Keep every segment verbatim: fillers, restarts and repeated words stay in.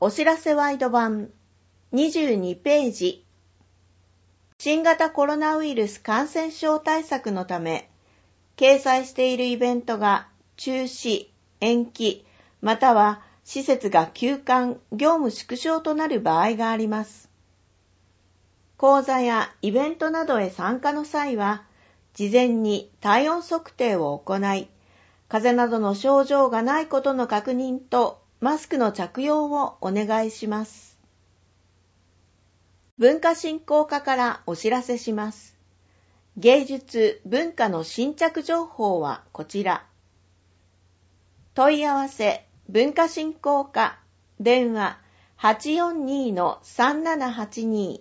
お知らせワイド版にじゅうにページ。新型コロナウイルス感染症対策のため、掲載しているイベントが中止、延期、または施設が休館、業務縮小となる場合があります。講座やイベントなどへ参加の際は、事前に体温測定を行い、風邪などの症状がないことの確認とマスクの着用をお願いします。文化振興課からお知らせします。芸術・文化の新着情報はこちら。問い合わせ、文化振興課、電話 はちよんに さんななはちに。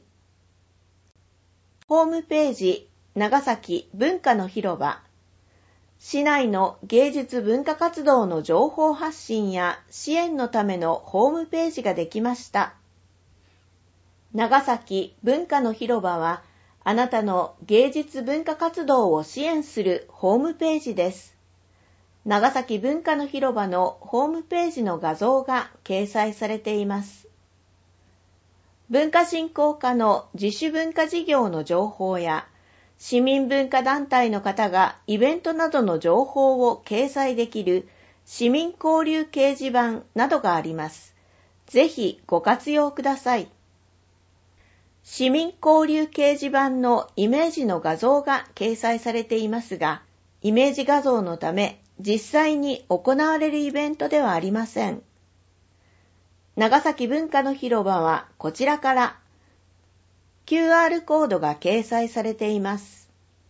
ホームページ、長崎文化の広場。市内の芸術文化活動の情報発信や支援のためのホームページができました。長崎文化の広場は、あなたの芸術文化活動を支援するホームページです。長崎文化の広場のホームページの画像が掲載されています。文化振興課の自主文化事業の情報や、市民文化団体の方がイベントなどの情報を掲載できる市民交流掲示板などがあります。ぜひご活用ください。市民交流掲示板のイメージの画像が掲載されていますが、イメージ画像のため実際に行われるイベントではありません。長崎文化の広場はこちらから キューアール コードが掲載されています。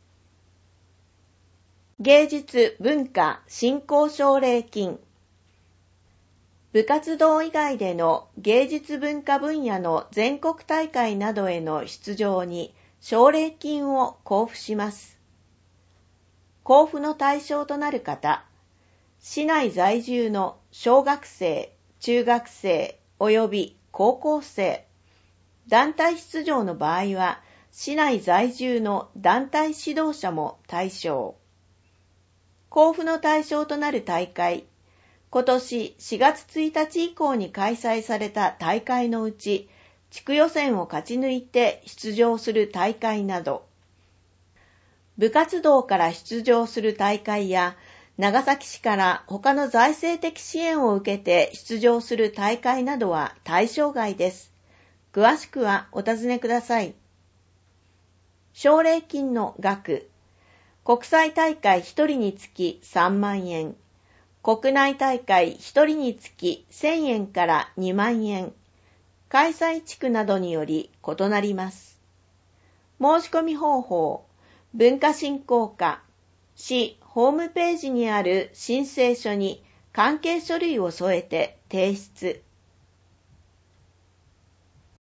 芸術文化振興奨励金。部活動以外での芸術文化分野の全国大会などへの出場に奨励金を交付します。交付の対象となる方、市内在住の小学生、中学生及び高校生、団体出場の場合は市内在住の団体指導者も対象。交付の対象となる大会、今年しがつついたち以降に開催された大会のうち、地区予選を勝ち抜いて出場する大会など、部活動から出場する大会や、長崎市から他の財政的支援を受けて出場する大会などは対象外です。詳しくはお尋ねください。奨励金の額、国際大会ひとりにつきさんまんえん、国内大会ひとりにつきせんえんからにまんえん、開催地区などにより異なります。申し込み方法、文化振興課、市ホームページにある申請書に関係書類を添えて提出。